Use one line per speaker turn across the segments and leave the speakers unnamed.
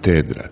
katedra.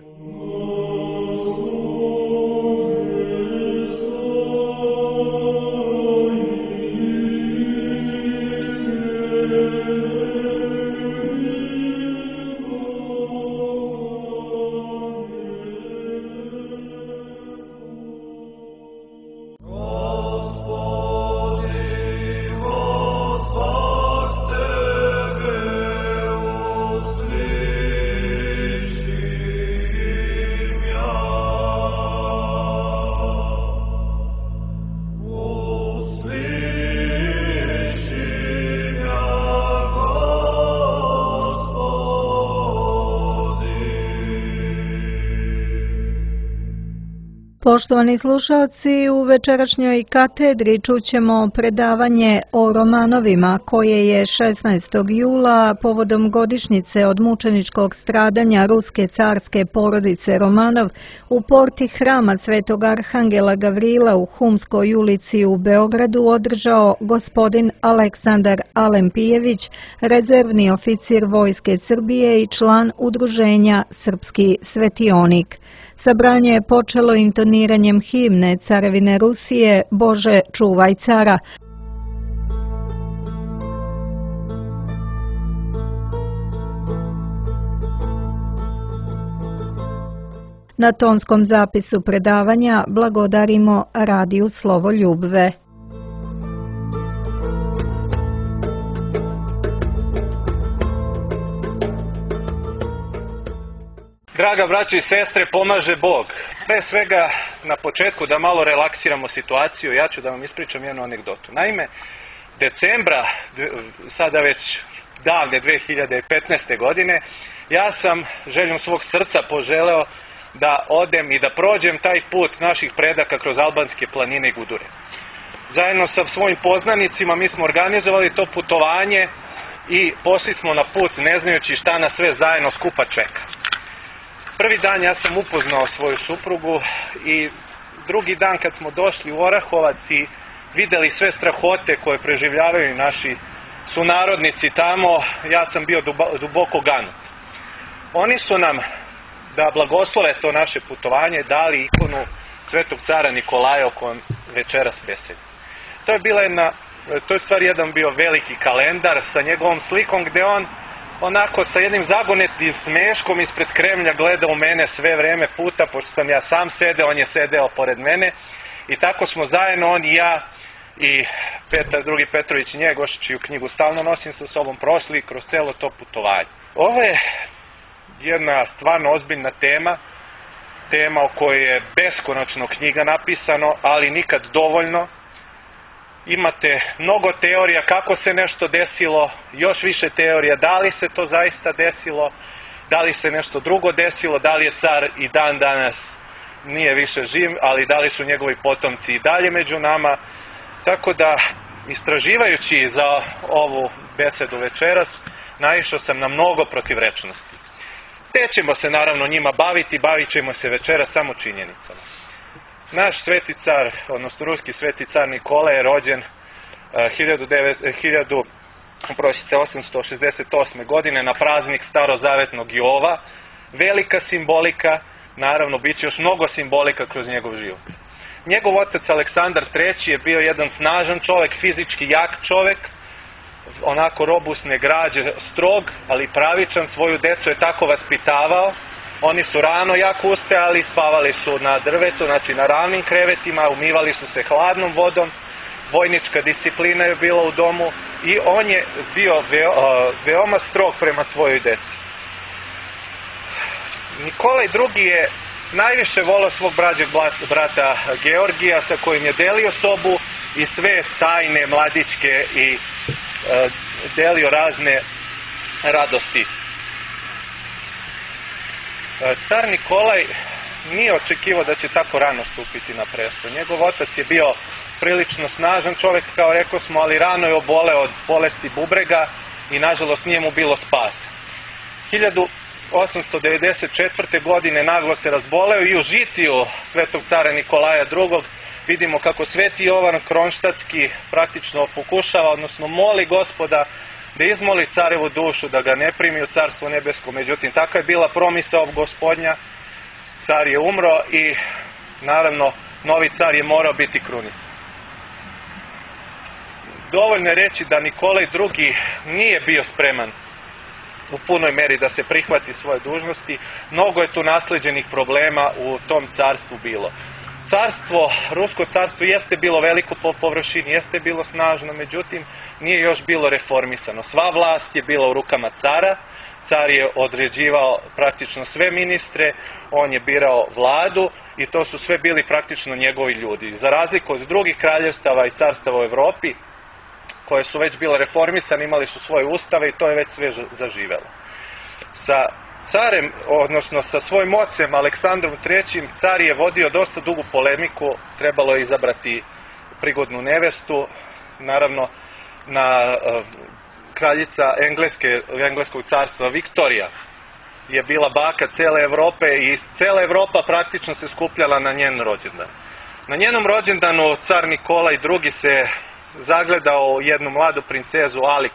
Poštovani slušalci, u večerašnjoj katedri čućemo predavanje o romanovima koje je 16. jula povodom godišnjice od mučeničkog stradanja ruske carske porodice Romanov u porti hrama Svetog Arhangela Gavrila u Humskoj ulici u Beogradu održao gospodin Aleksandar Alempijević, rezervni oficir Vojske Srbije i član udruženja Srpski svetionik. Sabranje je počelo intoniranjem himne Carevine Rusije Bože čuvaj cara. Na tonskom zapisu predavanja blagodarimo Radiju Slovoljubve.
Draga braćo i sestre, pomaže Bog. Pre svega, na početku da malo relaksiramo situaciju, ja ću da vam ispričam jednu anegdotu. Naime, decembra, sada već davne 2015. godine, ja sam željom svog srca poželeo da odem i da prođem taj put naših predaka kroz albanske planine i Gudure. Zajedno sa svojim poznanicima mi smo organizovali to putovanje i pošli smo na put ne znajući šta nas sve zajedno skupa čeka. Prvi dan ja sam upoznao svoju suprugu i drugi dan kad smo došli u Orahovac i videli sve strahote koje preživljavaju naši sunarodnici tamo, ja sam bio duboko ganut. Oni su nam, da blagoslove to naše putovanje, dali ikonu Svetog cara Nikolaja o kojem večeras besedim. To je stvar jedan bio veliki kalendar sa njegovom slikom gde on onako sa jednim zagonetim smeškom ispred Kremlja gleda u mene sve vreme puta, pošto sam ja sam sedeo, on je sedeo pored mene i tako smo zajedno, on i ja i drugi Petrović Njegoš, čiju knjigu stalno nosim sa sobom, prošli kroz celo to putovanje. Ovo je jedna stvarno ozbiljna tema o kojoj je beskonačno knjiga napisano, ali nikad dovoljno. Imate mnogo teorija kako se nešto desilo, još više teorija da li se to zaista desilo, da li se nešto drugo desilo, da li je car i dan danas nije više živ, ali da li su njegovi potomci i dalje među nama. Tako da, istraživajući za ovu besedu večeras, naišao sam na mnogo protivrečnosti. Te ćemo se naravno njima bavit ćemo se večeras samo činjenicama. Naš sveti car, odnosno ruski sveti car Nikola je rođen 1868. godine na praznik starozavetnog Jova. Velika simbolika, naravno bit će još mnogo simbolika kroz njegov život. Njegov otac Aleksandar III je bio jedan snažan čovjek, fizički jak čovjek, onako robusne građe, strog, ali pravičan, svoju decu je tako vaspitavao. Oni su rano jako ustajali, spavali su na drvetu, znači na ravnim krevetima, umivali su se hladnom vodom, vojnička disciplina je bila u domu i on je bio veoma strog prema svojoj deci. Nikolaj II je najviše volao svog brata Georgija, sa kojim je delio sobu i sve tajne mladićke i delio razne radosti. Car Nikolaj nije očekivao da će tako rano stupiti na presto. Njegov otac je bio prilično snažan čovjek, kao rekao smo, ali rano je oboleo od bolesti bubrega i nažalost nije mu bilo spas. 1894. godine naglo se razboleo i u žitiju svetog cara Nikolaja II. Vidimo kako sveti Jovan Kronštatski praktično pokušava, odnosno moli Gospoda da izmoli carevu dušu, da ga ne primi u carstvo nebesko. Međutim, takva je bila promisao gospodnja. Car je umro i naravno novi car je morao biti krunisan. Dovoljno je reći da Nikolaj II. Nije bio spreman u punoj meri da se prihvati svoje dužnosti. Mnogo je tu nasleđenih problema u tom carstvu bilo. Rusko carstvo jeste bilo veliko po površini, jeste bilo snažno, međutim nije još bilo reformisano. Sva vlast je bila u rukama cara, car je određivao praktično sve ministre, on je birao vladu i to su sve bili praktično njegovi ljudi. Za razliku od drugih kraljevstava i carstava u Evropi, koje su već bile reformisane, imali su svoje ustave i to je već sve zaživelo. Sa carem, odnosno sa svojim ocem Aleksandrom III. Car je vodio dosta dugu polemiku, trebalo je izabrati prigodnu nevestu, naravno kraljica engleskog carstva Viktorija je bila baka cele Evrope i cela Evropa praktično se skupljala na njen rođendan. Na njenom rođendanu car Nikolaj II. Se zagledao jednu mladu princezu Alix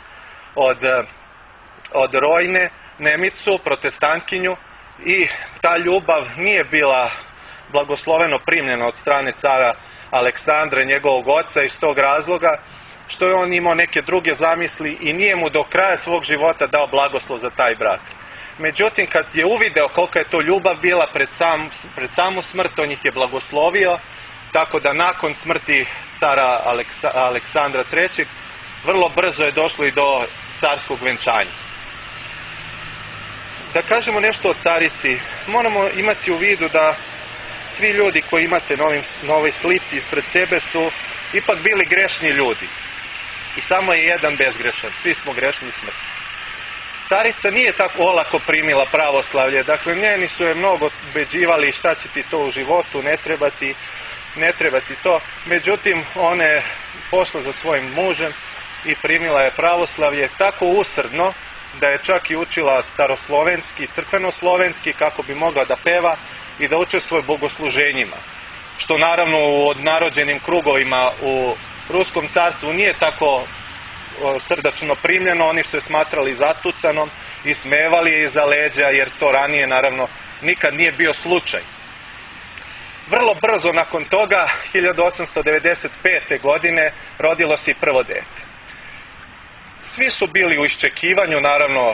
od Rojne, Nemicu, protestantkinju, i ta ljubav nije bila blagosloveno primljena od strane cara Aleksandra, njegovog oca, iz tog razloga što je on imao neke druge zamisli i nije mu do kraja svog života dao blagoslov za taj brak. Međutim, kad je uvideo kolika je to ljubav bila pred samu smrt, on ih je blagoslovio, tako da nakon smrti cara Aleksandra III. Vrlo brzo je došlo i do carskog venčanja. Da kažemo nešto o carici, moramo imati u vidu da svi ljudi koji imate na ovoj slici ispred sebe su ipak bili grešni ljudi. I samo je jedan bezgrešan, svi smo grešni i smrtni. Carica nije tako olako primila pravoslavlje, dakle njeni su je mnogo ubeđivali šta će ti to u životu, ne treba ti to. Međutim, ona je pošla za svojim mužem i primila je pravoslavlje tako usrdno da je čak i učila staroslovenski, crkvenoslovenski kako bi mogla da peva i da učestvuje bogosluženjima. Što naravno u odnarođenim krugovima u Ruskom carstvu nije tako srdačno primljeno, oni su je smatrali zatucanom i smevali je iza leđa jer to ranije naravno nikad nije bio slučaj. Vrlo brzo nakon toga, 1895. godine, rodilo se i prvo dete. Svi su bili u iščekivanju, naravno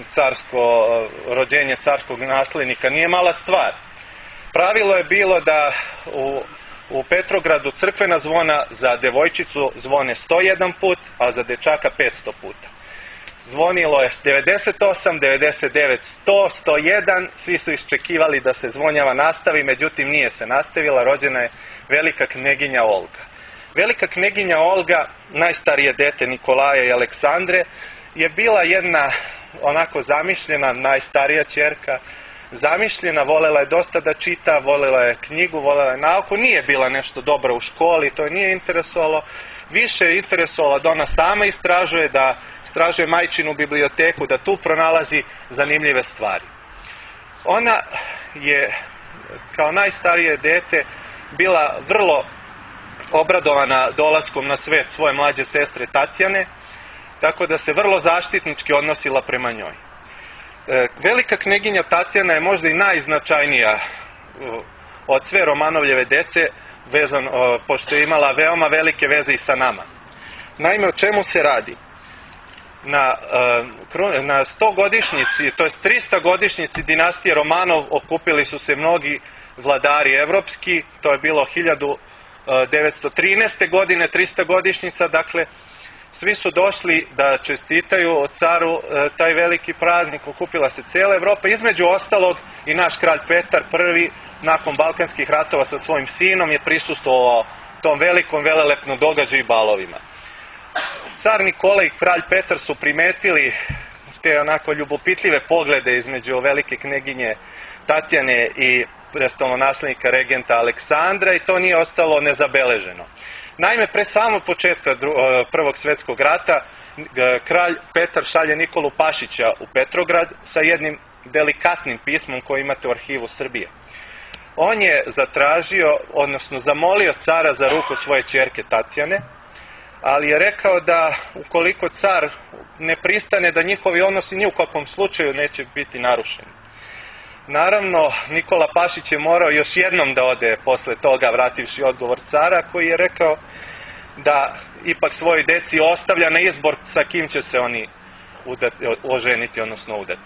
rođenje carskog naslednika nije mala stvar. Pravilo je bilo da u Petrogradu crkvena zvona za devojčicu zvone 101 put, a za dečaka 500 puta. Zvonilo je 98, 99, 100, 101, svi su iščekivali da se zvonjava nastavi, međutim nije se nastavila, rođena je velika kneginja Olga. Velika kneginja Olga, najstarije dete Nikolaja i Aleksandre, je bila jedna onako zamišljena, najstarija ćerka, zamišljena, volela je dosta da čita, volela je knjigu, volela je nauku, nije bila nešto dobra u školi, to je nije interesovalo, više je interesovalo da ona sama istražuje, da istražuje majčinu biblioteku, da tu pronalazi zanimljive stvari. Ona je kao najstarije dete bila vrlo obradovana dolaskom na svet svoje mlađe sestre Tatjane, tako da se vrlo zaštitnički odnosila prema njoj. Velika kneginja Tatjana je možda i najznačajnija od sve Romanovljeve dece, pošto je imala veoma velike veze i sa nama. Naime, o čemu se radi? Na 100-godišnjici, to je 300-godišnjici dinastije Romanov okupili su se mnogi vladari evropski, to je bilo 1913. godine, 300-godišnjica, dakle, svi su došli da čestitaju caru taj veliki praznik, okupila se cijela Evropa, između ostalog i naš kralj Petar I, nakon Balkanskih ratova sa svojim sinom, je prisustvovao tom velikom velelepnom događaju i balovima. Car Nikolaj i kralj Petar su primetili te onako ljubopitljive poglede između velike kneginje Tatjane i prestolonaslednika regenta Aleksandra i to nije ostalo nezabeleženo. Naime, pre samog početka Prvog svjetskog rata kralj Petar šalje Nikolu Pašića u Petrograd sa jednim delikatnim pismom koje imate u arhivu Srbije. On je zatražio, odnosno zamolio cara za ruku svoje ćerke Tatjane, ali je rekao da ukoliko car ne pristane, da njihovi odnosi ni u kakvom slučaju neće biti narušeni. Naravno, Nikola Pašić je morao još jednom da ode posle toga, vrativši odgovor cara, koji je rekao da ipak svojoj deci ostavlja na izbor sa kim će se oni oženiti, odnosno udati.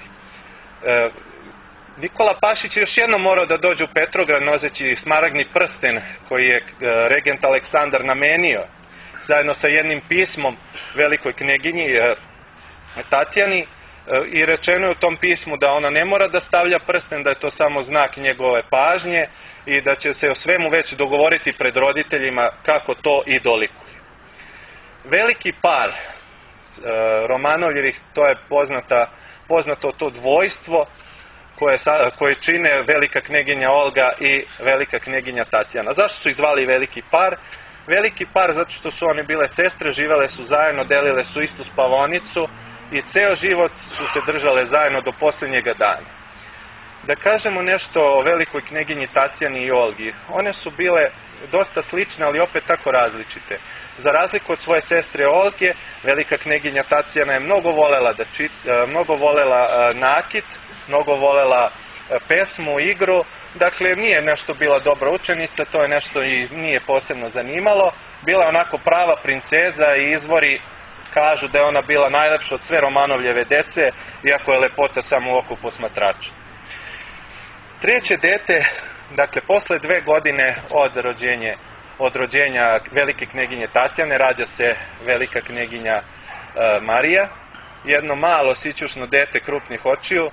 Nikola Pašić je još jednom morao da dođe u Petrograd noseći smaragdni prsten koji je regent Aleksandar namenio, zajedno sa jednim pismom velikoj kneginji Tatjani, i rečeno je u tom pismu da ona ne mora da stavlja prsten, da je to samo znak njegove pažnje i da će se o svemu već dogovoriti pred roditeljima kako to i dolikuje. Veliki par Romanovljevih, to je poznato to dvojstvo koje čine velika kneginja Olga i velika kneginja Tatjana. Zašto su ih zvali veliki par? Veliki par zato što su one bile sestre, živele su zajedno, delile su istu spavonicu i ceo život su se držale zajedno do posljednjega dana. Da kažemo nešto o velikoj kneginji Tatjani i Olgi. One su bile dosta slične, ali opet tako različite. Za razliku od svoje sestre Olge, velika kneginja Tatjana je mnogo volela nakit, mnogo volela pesmu, igru. Dakle, nije nešto bila dobra učenica, to je nešto i nije posebno zanimalo. Bila je onako prava princeza i izvori kažu da je ona bila najlepša od sve Romanovljeve dece, iako je lepota samo u oku posmatrača. Treće dete, dakle, posle 2 godine od rođenja velike kneginje Tatjane, rađa se velika kneginja Marija, jedno malo sićušno dete krupnih očiju.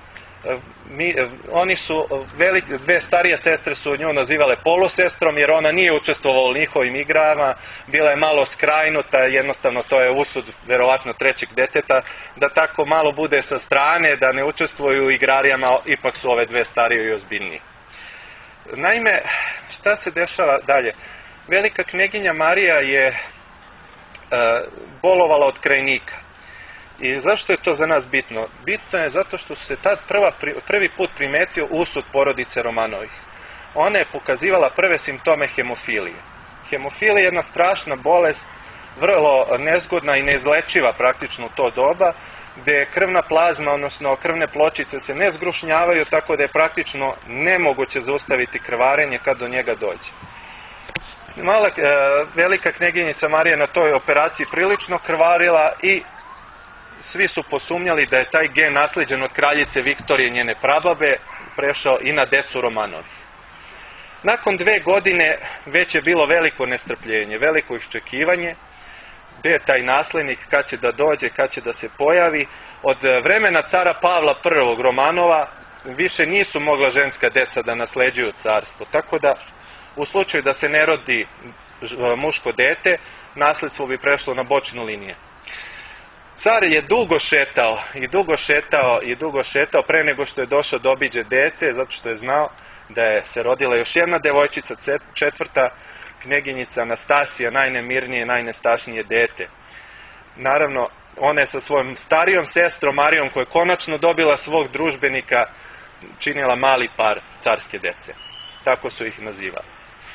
Dve starije sestre su nju nazivale polusestrom, jer ona nije učestvovala u njihovim igrama, bila je malo skrajnuta, jednostavno to je usud verovatno trećeg deteta, da tako malo bude sa strane, da ne učestvuju u igrarijama, ipak su ove dve starije i ozbiljnije. Naime, šta se dešava dalje? Velika kneginja Marija je bolovala od krajnika. I zašto je to za nas bitno? Bitno je zato što se tad prvi put primetio usud porodice Romanovih. Ona je pokazivala prve simptome hemofilije. Hemofilija je jedna strašna bolest, vrlo nezgodna i neizlečiva praktično u to doba, gde krvna plazma, odnosno krvne pločice se ne zgrušnjavaju, tako da je praktično nemoguće zaustaviti krvarenje kad do njega dođe. Velika kneginjica Marija na toj operaciji prilično krvarila i svi su posumnjali da je taj gen naslijeđen od kraljice Viktorije, njene prababe, prešao i na decu Romanovi. Nakon 2 godine već je bilo veliko nestrpljenje, veliko iščekivanje, gde je taj naslednik, kad će da dođe, kad će da se pojavi. Od vremena cara Pavla I Romanova više nisu mogla ženska deca da nasleđuju carstvo, tako da u slučaju da se ne rodi muško dete, nasledstvo bi prešlo na bočnu liniju. Car je dugo šetao pre nego što je došao da obiđe dete, zato što je znao da je se rodila još jedna devojčica, 4. kneginjica Anastasija, najnemirnije, najnestašnije dete. Naravno, ona je sa svojom starijom sestrom Marijom, koja je konačno dobila svog družbenika, činila mali par carske dece. Tako su ih nazivali.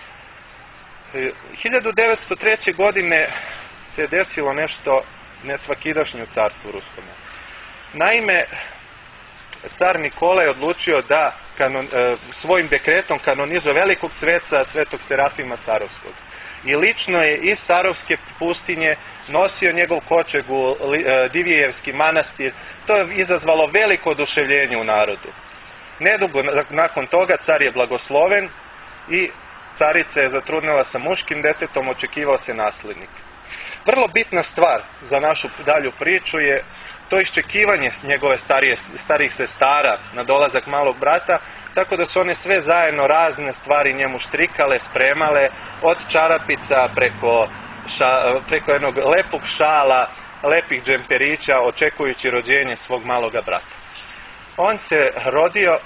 1903. godine se desilo nešto nesvakidašnje u carstvu ruskom. Naime, car Nikola je odlučio da svojim dekretom kanonizuje velikog sveca, svetog Serafima Sarovskog. I lično je iz Sarovske pustinje nosio njegov kočeg u Divijevski manastir. To je izazvalo veliko oduševljenje u narodu. Nedugo nakon toga car je blagosloven i carica je zatrudnela sa muškim detetom, očekivao se naslednik. Vrlo bitna stvar za našu dalju priču je to iščekivanje njegove starijih sestara na dolazak malog brata, tako da su one sve zajedno razne stvari njemu štrikale, spremale, od čarapica preko jednog lepog šala, lepih džemperića, očekujući rođenje svog maloga brata. On se rodio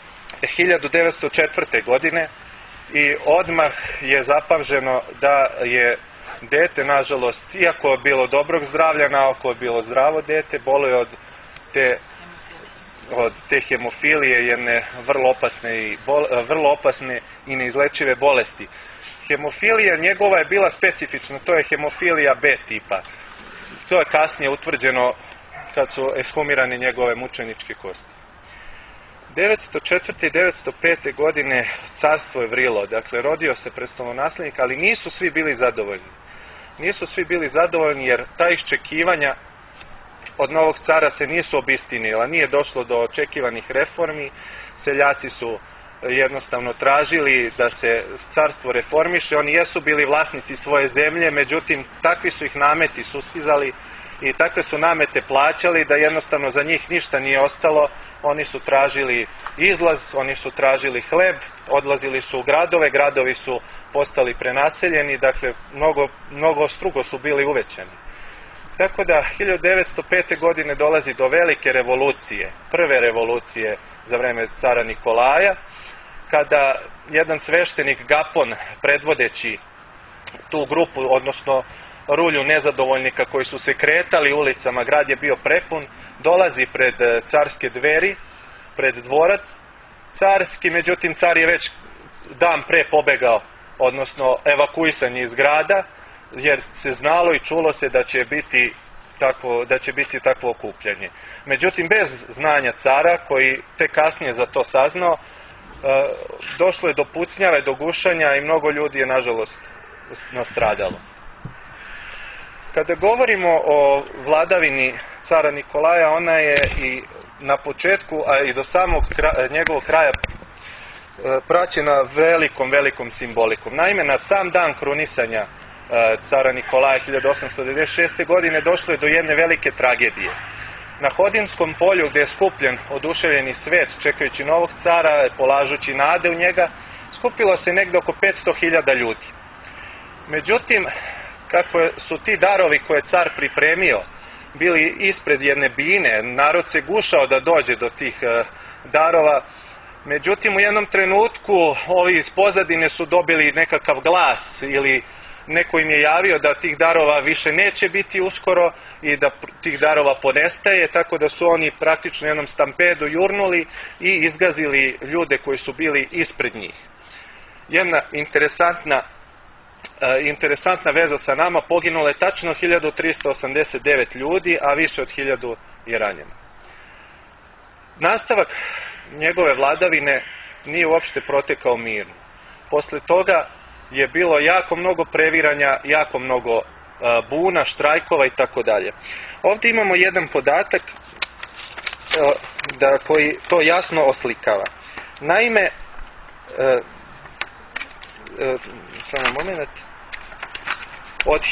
1904. godine i odmah je zapamženo da je dete, nažalost, iako je bilo dobrog zdravlja, naoko je bilo zdravo dete, boluje od te hemofilije, jedne vrlo opasne i neizlečive bolesti. Hemofilija njegova je bila specifična, to je hemofilija B tipa. To je kasnije utvrđeno kad su ekshumirane njegove mučeničke kosti. 904. i 905. godine carstvo je vrilo, dakle rodio se prestolonaslednik, ali nisu svi bili zadovoljni. Nisu svi bili zadovoljni jer ta iščekivanja od novog cara se nisu obistinila, nije došlo do očekivanih reformi, seljaci su jednostavno tražili da se carstvo reformiše, oni jesu bili vlasnici svoje zemlje, međutim takvi su ih nameti sustizali i takve su namete plaćali da jednostavno za njih ništa nije ostalo. Oni su tražili izlaz, oni su tražili hleb, odlazili su u gradove, gradovi su postali prenaseljeni, dakle mnogo strugo su bili uvećani. Tako da 1905. godine dolazi do velike revolucije, prve revolucije za vreme cara Nikolaja, kada jedan sveštenik Gapon, predvodeći tu grupu, odnosno rulju nezadovoljnika koji su se kretali ulicama, grad je bio prepun, dolazi pred carske dveri, pred dvorac carski, međutim car je već dan pre pobegao, odnosno evakuisan iz grada, jer se znalo i čulo se da će biti takvo okupljanje. Međutim, bez znanja cara, koji tek kasnije za to saznao, došlo je do pucnjave, do gušanja i mnogo ljudi je nažalost nastradalo. Kada govorimo o vladavini cara Nikolaja, ona je i na početku, a i do samog njegovog kraja praćena velikom simbolikom. Naime, na sam dan krunisanja cara Nikolaja 1896. godine došlo je do jedne velike tragedije. Na Hodinskom polju, gdje je skupljen oduševljeni svet čekajući novog cara, polažući nade u njega, skupilo se negdje oko 500.000 ljudi. Međutim, kako su ti darovi koje je car pripremio bili ispred jedne bine, narod se gušao da dođe do tih darova. Međutim, u jednom trenutku ovi iz pozadine su dobili nekakav glas ili neko im je javio da tih darova više neće biti uskoro i da tih darova ponestaje, tako da su oni praktično jednom stampedu jurnuli i izgazili ljude koji su bili ispred njih. Jedna interesantna veza sa nama, poginulo je tačno 1389 ljudi, a više od 1000 je ranjeno. Nastavak njegove vladavine nije uopšte protekao mirno. Posle toga je bilo jako mnogo previranja, jako mnogo buna, štrajkova i tako dalje. Ovdje imamo jedan podatak koji to jasno oslikava. Naime, samo moment, od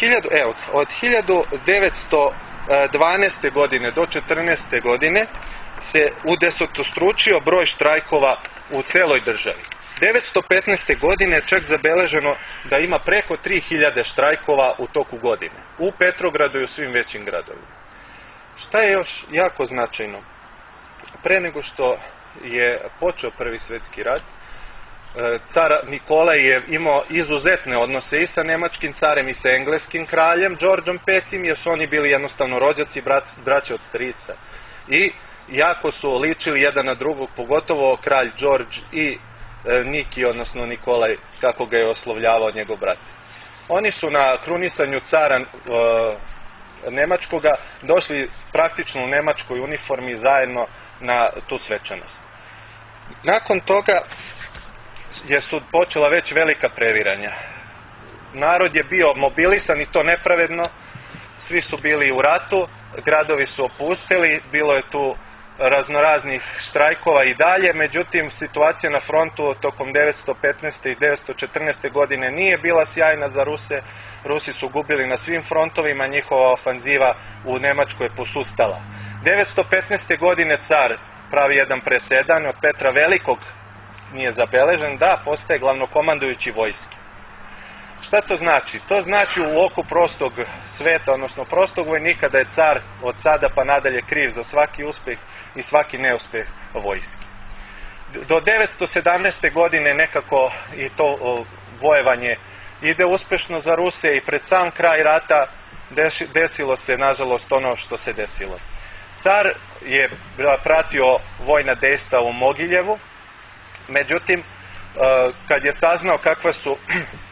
1912. godine do 14. godine se udesetostručio broj štrajkova u celoj državi. 1915. godine čak zabeleženo da ima preko 3000 štrajkova u toku godine. U Petrogradu i u svim većim gradovima. Šta je još jako značajno? Pre nego što je počeo Prvi svjetski rat, car Nikolaj je imao izuzetne odnose i sa nemačkim carem i sa engleskim kraljem Đorđom V, jer su oni bili jednostavno rođaci, braća od strica. I jako su ličili jedan na drugog, pogotovo kralj Đorđ i Niki, odnosno Nikolaj, kako ga je oslovljavao njegov brat. Oni su na krunisanju cara nemačkoga došli praktično u nemačkoj uniformi zajedno na tu svečanost. Nakon toga su počela već velika previranja. Narod je bio mobilisan i to nepravedno, svi su bili u ratu, gradovi su opustili, bilo je tu raznoraznih štrajkova i dalje, međutim situacija na frontu tokom 1915. i 1914. godine nije bila sjajna za Ruse. Rusi su gubili na svim frontovima, njihova ofanziva u Nemačkoj je posustala. 1915. godine car pravi jedan presedan, od Petra Velikog nije zabeležen, da postaje glavnokomandujući vojske. Šta to znači? To znači u oku prostog sveta, odnosno prostog vojnika, da je car od sada pa nadalje kriv za svaki uspjeh i svaki neuspjeh vojske. Do 1917. godine nekako i to vojevanje ide uspješno za Ruse i pred sam kraj rata desilo se, nažalost, ono što se desilo. Car je pratio vojna dejstva u Mogiljevu, međutim, kad je saznao kakva su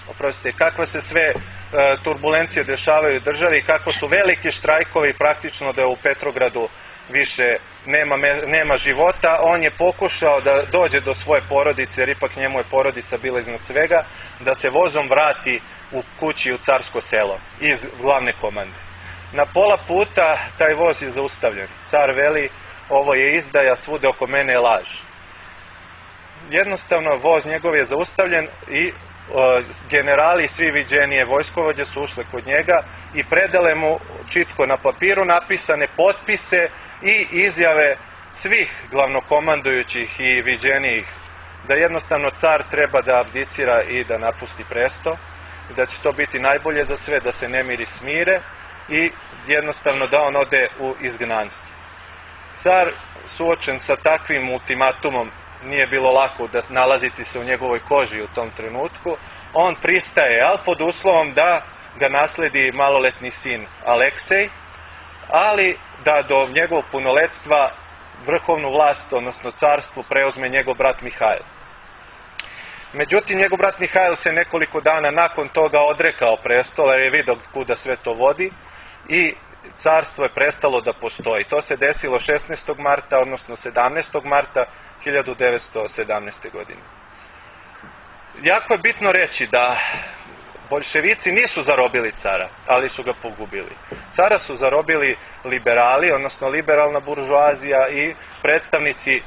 kakve se sve turbulencije dešavaju u državi, kako su veliki štrajkovi, praktično da u Petrogradu više nema života. On je pokušao da dođe do svoje porodice, jer ipak njemu je porodica bila iznad svega, da se vozom vrati u kući u Carsko Selo iz glavne komande. Na pola puta taj voz je zaustavljen. Car veli, ovo je izdaja, svude oko mene je laž. Jednostavno voz njegov je zaustavljen i generali i svi viđenije vojskovođe su ušle kod njega i predale mu čitko na papiru napisane potpise i izjave svih glavnokomandujućih i viđenijih da jednostavno car treba da abdicira i da napusti presto, da će to biti najbolje za sve, da se nemiri smire i jednostavno da on ode u izgnanstvo. Car, suočen sa takvim ultimatumom, nije bilo lako da nalaziti se u njegovoj koži u tom trenutku, on pristaje, ali pod uslovom da ga nasledi maloletni sin Aleksej, ali da do njegovog punoletstva vrhovnu vlast, odnosno carstvo, preuzme njegov brat Mihajl. Međutim, njegov brat Mihajl se nekoliko dana nakon toga odrekao prestola jer je vidio kuda sve to vodi i carstvo je prestalo da postoji. To se desilo 16. marta, odnosno 17. marta 1917. godine. Jako je bitno reći da boljševici nisu zarobili cara, ali su ga pogubili. Cara su zarobili liberali, odnosno liberalna buržoazija i predstavnici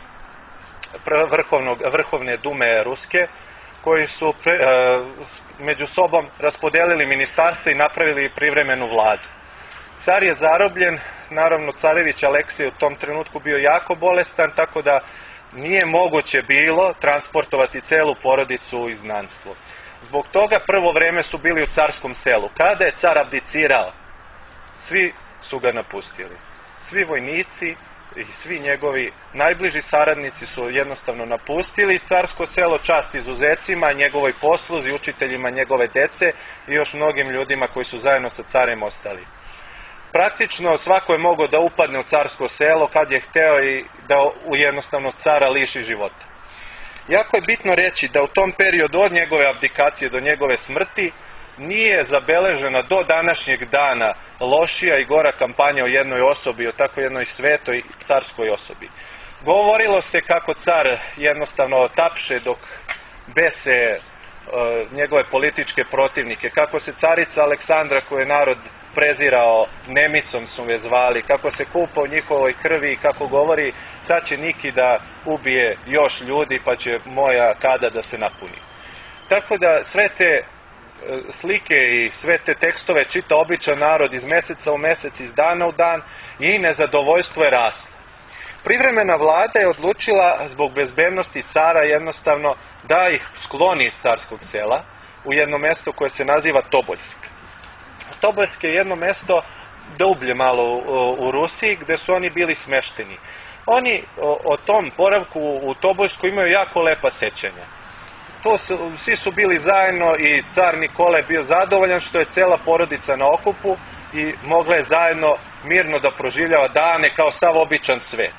vrhovne dume ruske, koji su među sobom raspodelili ministarstva i napravili privremenu vladu. Car je zarobljen, naravno carević Aleksej u tom trenutku bio jako bolestan, tako da nije moguće bilo transportovati celu porodicu u izgnanstvo. Zbog toga prvo vreme su bili u Carskom Selu. Kada je car abdicirao, svi su ga napustili. Svi vojnici i svi njegovi najbliži saradnici su jednostavno napustili Carsko Selo, čast izuzecima, njegovoj posluzi, učiteljima njegove dece i još mnogim ljudima koji su zajedno sa carem ostali. Praktično svako je mogao da upadne u Carsko Selo kad je hteo i da jednostavno cara liši života. Jako je bitno reći da u tom periodu od njegove abdikacije do njegove smrti nije zabeležena do današnjeg dana lošija i gora kampanja o jednoj osobi, o tako jednoj svetoj carskoj osobi. Govorilo se kako car jednostavno tapše dok bese njegove političke protivnike, kako se carica Aleksandra, koju je narod prezirao, nemicom su je zvali, kako se kupa u njihovoj krvi i kako govori sad će Niki da ubije još ljudi pa će moja kada da se napuni. Tako da sve te slike i sve te tekstove čita običan narod iz meseca u mesec, iz dana u dan i nezadovoljstvo je raslo. Privremena vlada je odlučila zbog bezbednosti cara jednostavno da ih skloni iz Carskog Sela u jedno mesto koje se naziva Toboljsk. Toboljsk je jedno mesto dublje malo u Rusiji gde su oni bili smešteni. Oni o tom boravku u Toboljsku imaju jako lepa sećanja. Svi su bili zajedno i car Nikola je bio zadovoljan što je cela porodica na okupu i mogla je zajedno mirno da proživljava dane kao sav običan svet.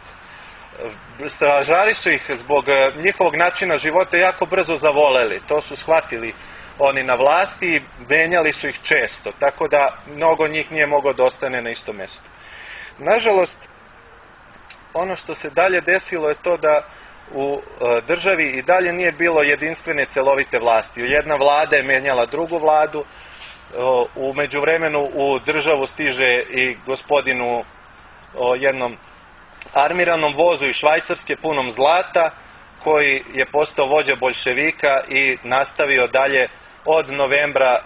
Stražari su ih zbog njihovog načina života jako brzo zavoleli. To su shvatili oni na vlasti i menjali su ih često, tako da mnogo njih nije moglo da ostane na istom mjestu. Nažalost, ono što se dalje desilo je to da u državi i dalje nije bilo jedinstvene celovite vlasti. Jedna vlada je menjala drugu vladu, u međuvremenu u državu stiže i gospodinu jednom armiranom vozu iz Švajcarske punom zlata, koji je postao vođa boljševika i nastavio dalje od novembra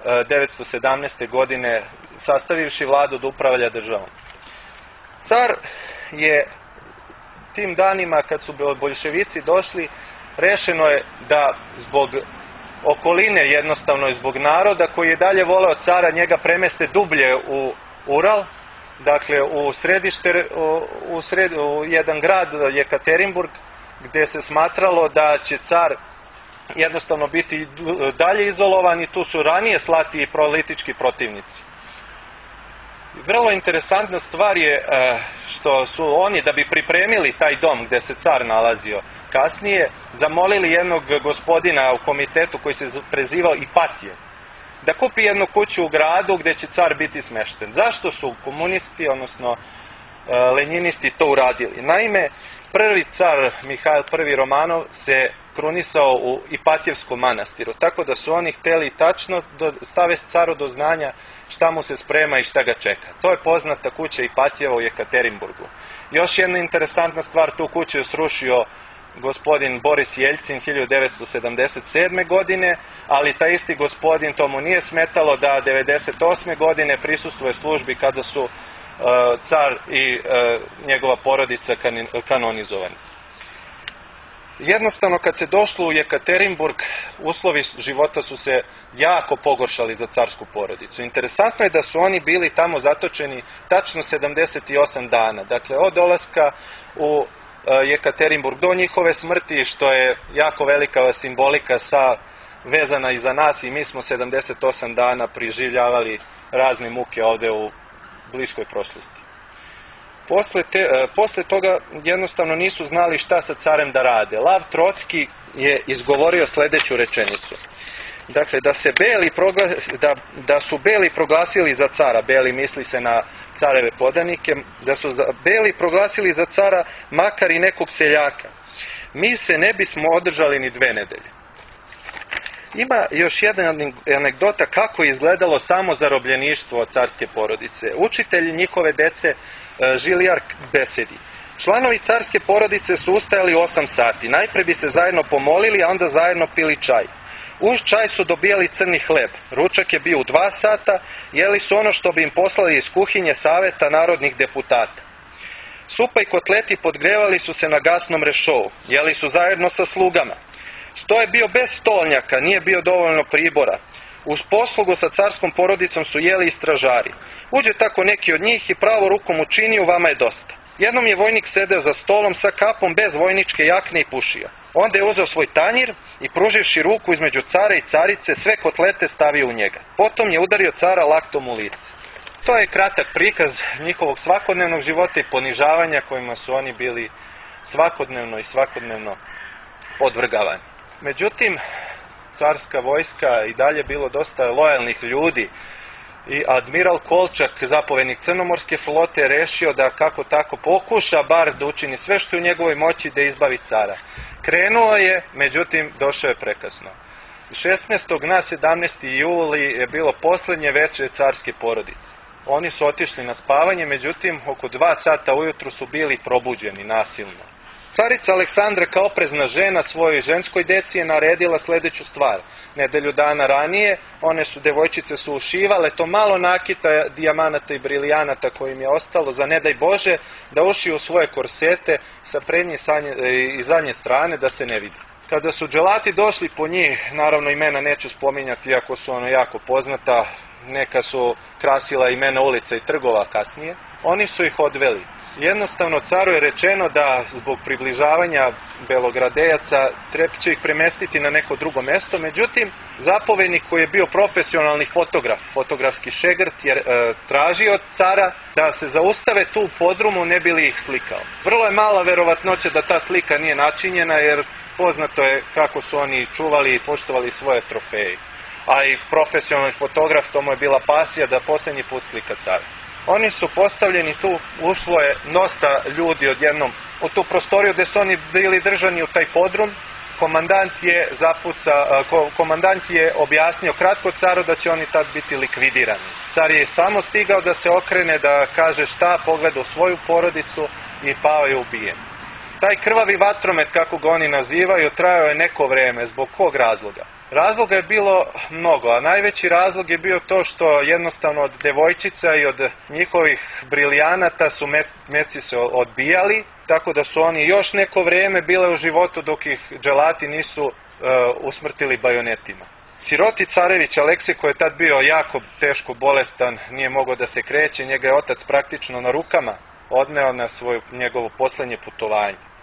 1917. godine sastavivši vladu da upravlja državom. Car je tim danima kad su boljševici došli, rešeno je da zbog okoline, jednostavno zbog naroda koji je dalje voleo cara, njega premeste dublje u Ural, dakle u središte, u jedan grad Jekaterinburg, gde se smatralo da će car jednostavno biti dalje izolovan i tu su ranije slati i politički protivnici. Vrlo interesantna stvar je što su oni, da bi pripremili taj dom gde se car nalazio, kasnije, zamolili jednog gospodina u komitetu koji se prezivao Ipatije, da kupi jednu kuću u gradu gdje će car biti smešten. Zašto su komunisti, odnosno lenjinisti, to uradili? Naime, prvi car Mihajl I Romanov se krunisao u Ipatijevskom manastiru, tako da su oni htjeli tačno stave caru do znanja šta mu se sprema i šta ga čeka. To je poznata kuća Ipatijeva u Jekaterinburgu. Još jedna interesantna stvar, tu kuću je srušio gospodin Boris Jeljcin 1977. godine, ali taj isti gospodin, to mu nije smetalo da 1998. godine prisustvuje službi kada su car i njegova porodica kanonizovani. Jednostavno, kad se došlo u Jekaterinburg, uslovi života su se jako pogoršali za carsku porodicu. Interesantno je da su oni bili tamo zatočeni tačno 78 dana. Dakle, od dolaska u Jekaterinburg do njihove smrti, što je jako velika simbolika vezana i za nas, i mi smo 78 dana priživljavali razne muke ovdje u bliskoj prošlosti. Posle toga jednostavno nisu znali šta sa carem da rade. Lav Trotski je izgovorio sljedeću rečenicu. Dakle, da su beli proglasili za cara, beli misli se na careve podanike, da su beli proglasili za cara makar i nekog seljaka, mi se ne bismo održali ni 2 nedelje. Ima još jedna anegdota kako je izgledalo samo zarobljeništvo od carske porodice. Učitelj njihove dece Žilijar besedi: članovi carske porodice su ustajali 8 sati. Najpre bi se zajedno pomolili, a onda zajedno pili čaj. Uz čaj su dobijali crni hleb. Ručak je bio u 2 sata. Jeli su ono što bi im poslali iz kuhinje Saveta narodnih deputata. Supa i kotleti podgrevali su se na gasnom rešou. Jeli su zajedno sa slugama. Sto je bio bez stolnjaka, nije bio dovoljno pribora. Uz poslugu sa carskom porodicom su jeli i stražari. Uđe tako neki od njih i pravo rukom učinio, vama je dosta. Jednom je vojnik sedeo za stolom sa kapom bez vojničke jakne i pušio. Onda je uzeo svoj tanjir i pruživši ruku između cara i carice, sve kotlete stavio u njega. Potom je udario cara laktom u lice. To je kratak prikaz njihovog svakodnevnog života i ponižavanja kojima su oni bili svakodnevno podvrgavani. Međutim, carska vojska i dalje bilo dosta lojalnih ljudi i admiral Kolčak, zapovednik Crnomorske flote, rešio da kako tako pokuša bar da učini sve što je u njegovoj moći da izbavi cara. Krenuo je, međutim došao je prekasno. 16. na 17. juli je bilo posljednje večer carske porodice. Oni su otišli na spavanje, međutim oko 2 sata ujutru su bili probuđeni nasilno. Carica Aleksandra kao oprezna žena svojoj ženskoj deci je naredila sljedeću stvar. Nedelju dana ranije devojčice su ušivale to malo nakita dijamanata i brilijanata kojim je ostalo za ne daj Bože da ušiju svoje korsete sa prednje i zadnje strane da se ne vidi. Kada su dželati došli po njih, naravno imena neću spominjati iako su jako poznata, neka su krasila imena ulica i trgova kasnije, oni su ih odveli. Jednostavno caru je rečeno da zbog približavanja Belogradejaca će ih premestiti na neko drugo mjesto, međutim zapovednik koji je bio profesionalni fotografski šegrt je tražio od cara da se zaustave tu u podrumu ne bi li ih slikao. Vrlo je mala verovatnoća da ta slika nije načinjena jer poznato je kako su oni čuvali i poštovali svoje trofeje. A i profesionalni fotograf, to mu je bila pasija da posljednji put slika cara. Oni su postavljeni tu, ušlo je dosta ljudi odjednom u tu prostoriju gdje su oni bili držani u taj podrum. Komandant je objasnio kratko caru da će oni tad biti likvidirani. Car je samo stigao da se okrene, da kaže šta, pogleda u svoju porodicu i pao je ubijen. Taj krvavi vatromet, kako ga oni nazivaju, trajao je neko vreme. Zbog kog razloga? Razloga je bilo mnogo, a najveći razlog je bio to što jednostavno od devojčica i od njihovih brilijanata su meci se odbijali, tako da su oni još neko vrijeme bile u životu dok ih dželati nisu usmrtili bajonetima. Siroti carević Aleksej, koji je tad bio jako teško bolestan, nije mogao da se kreće, njega je otac praktično na rukama odneo na njegovo posljednje putovanje.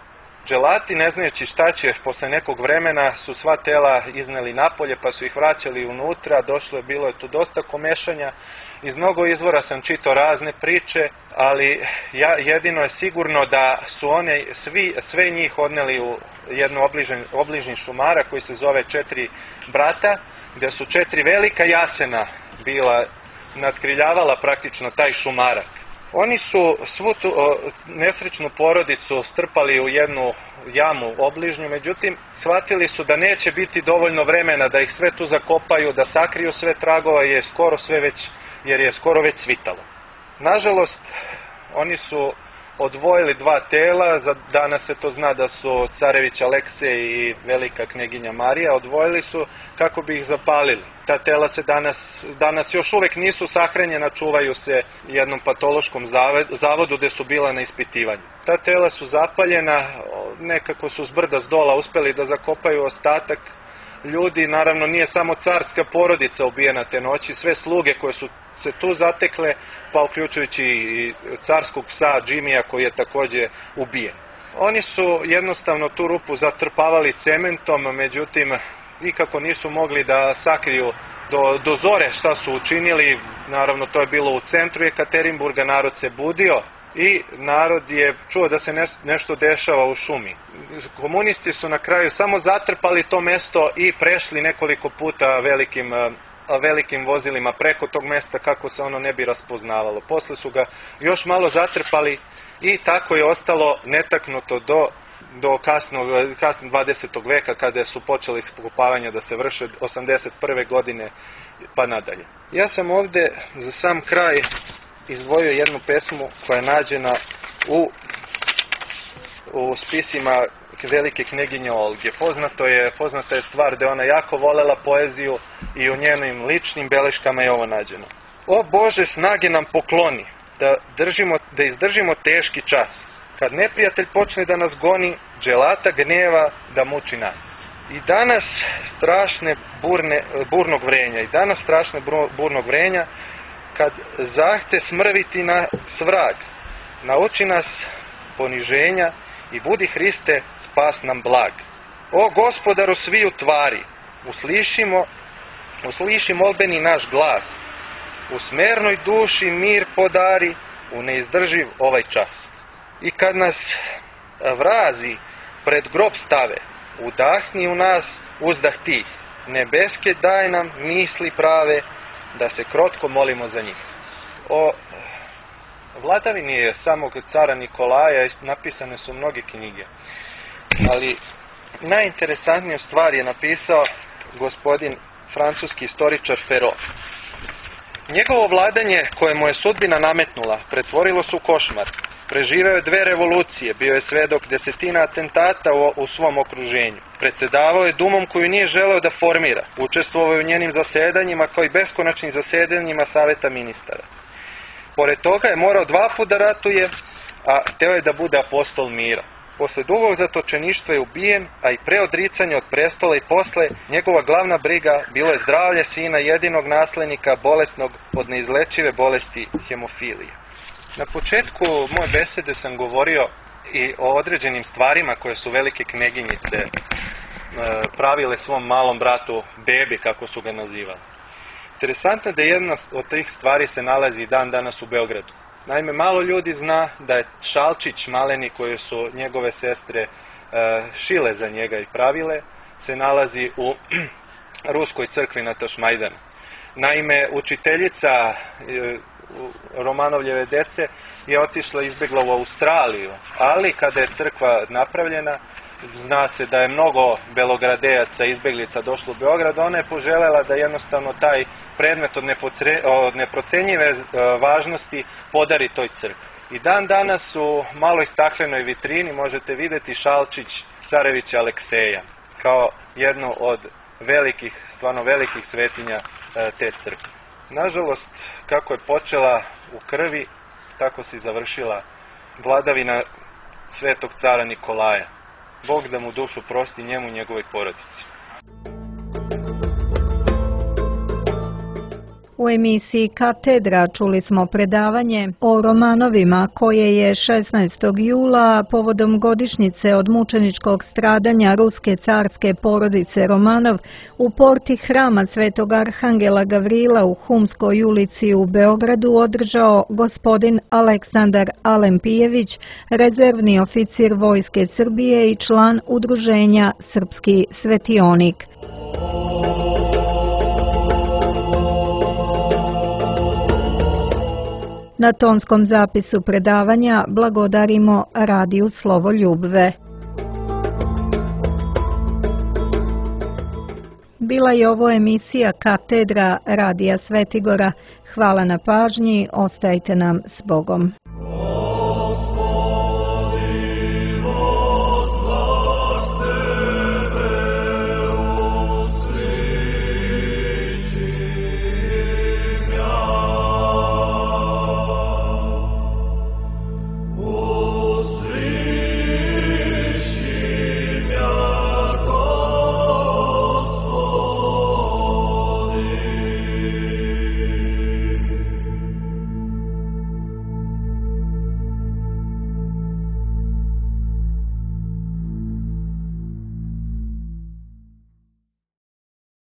Dželati, ne znajući šta će, posle nekog vremena su sva tela izneli napolje, pa su ih vraćali unutra, bilo je tu dosta komešanja. Iz mnogo izvora sam čitao razne priče, ali jedino je sigurno da su sve njih odneli u jednu obližnji šumara koji se zove 4 brata, gde su 4 velika jasena bila, nadkriljavala praktično taj šumarak. Oni su svu tu nesrećnu porodicu strpali u jednu jamu obližnju, međutim shvatili su da neće biti dovoljno vremena da ih sve tu zakopaju, da sakriju sve tragova jer je skoro već svitalo. Nažalost, oni su odvojili 2 tela, za danas se to zna da su carević Aleksej i velika kneginja Marija, odvojili su kako bi ih zapalili. Ta tela se danas još uvek nisu sahranjena, čuvaju se jednom patološkom zavodu gde su bila na ispitivanju. Ta tela su zapaljena, nekako su s brda s dola uspeli da zakopaju ostatak ljudi, naravno nije samo carska porodica ubijena te noći, sve sluge koje su se tu zatekle, pa uključujući i carskog psa Džimija koji je takođe ubijen. Oni su jednostavno tu rupu zatrpavali cementom, međutim nikako nisu mogli da sakriju do zore šta su učinili. Naravno to je bilo u centru Ekaterinburga, narod se budio i narod je čuo da se nešto dešava u šumi. Komunisti su na kraju samo zatrpali to mesto i prešli nekoliko puta velikim vozilima preko tog mesta kako se ono ne bi raspoznavalo. Posle su ga još malo zatrpali i tako je ostalo netaknuto do kasnog 20. veka kada su počeli iskopavanja da se vrše 81. godine pa nadalje. Ja sam ovde za sam kraj izdvojio jednu pesmu koja je nađena u spisima velike kneginje Olge. Poznata je stvar da je ona jako volela poeziju i u njenim ličnim beleškama je ovo nađeno. O Bože, snage nam pokloni, da izdržimo teški čas. Kad neprijatelj počne da nas goni, dželata gneva da muči nas. I danas strašne burnog vrenja, kad zahte smrviti nas vrag, nauči nas poniženja i budi Hriste, spas nam blag. O Gospodaru sviju tvari, usliši molbeni naš glas, u smernoj duši mir podari, u neizdrživ ovaj čas. I kad nas vrazi pred grob stave, udahni u nas uzdah tih, nebeske daj nam misli prave, da se krotko molimo za njih. O vladavini samog cara Nikolaja napisane su mnoge knjige, ali najinteresantniju stvar je napisao gospodin francuski istoričar Ferot. Njegovo vladanje koje mu je sudbina nametnula pretvorilo se u košmar. Preživeo je 2 revolucije, bio je svedok 10 atentata u svom okruženju. Predsedavao je Dumom koju nije želeo da formira. Učestvovao je u njenim zasedanjima kao i beskonačnim zasedanjima saveta ministara. Pored toga je morao 2 puta da ratuje, a hteo je da bude apostol mira. Posle dugog zatočeništva je ubijen, a i pre odricanja od prestola i posle, njegova glavna briga bilo je zdravlje sina jedinog naslednika bolesnog od neizlečive bolesti hemofilije. Na početku moje besede sam govorio i o određenim stvarima koje su velike kneginjice pravile svom malom bratu bebi, kako su ga nazivali. Interesantno je da jedna od tih stvari se nalazi i dan danas u Beogradu. Naime, malo ljudi zna da je šalčić maleni koje su njegove sestre šile za njega i pravile, se nalazi u ruskoj crkvi na Tašmajdanu. Naime, učiteljica Romanovljeve dece je otišla i izbjegla u Australiju, ali kada je crkva napravljena, zna se da je mnogo belogradejaca izbjeglica došlo u Beograd, ona je poželjela da jednostavno taj predmet od neprocenjive važnosti podari toj crkvi. I dan danas u maloj staklenoj vitrini možete vidjeti šalčić carevića Alekseja kao jednu od stvarno velikih svetinja te crkve. Nažalost, kako je počela u krvi, tako se i završila vladavina svetog cara Nikolaja. Bog da mu dušu prosti, njemu i njegovoj porodici.
U emisiji Katedra čuli smo predavanje o romanovima koje je 16. jula povodom godišnjice od mučeničkog stradanja ruske carske porodice Romanov u porti Hrama Svetog Arhangela Gavrila u Humskoj ulici u Beogradu održao gospodin Aleksandar Alempijević, rezervni oficir Vojske Srbije i član udruženja Srpski svetionik. Na tonskom zapisu predavanja blagodarimo Radiju Slovo Ljubve. Bila je ovo emisija Katedra Radija Svetigora. Hvala na pažnji, ostajte nam s Bogom.